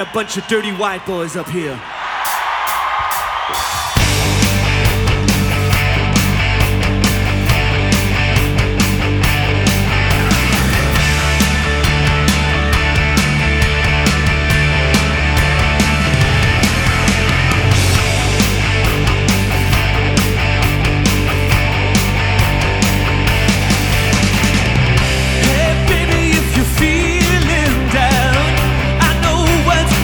A bunch of dirty white boys up here.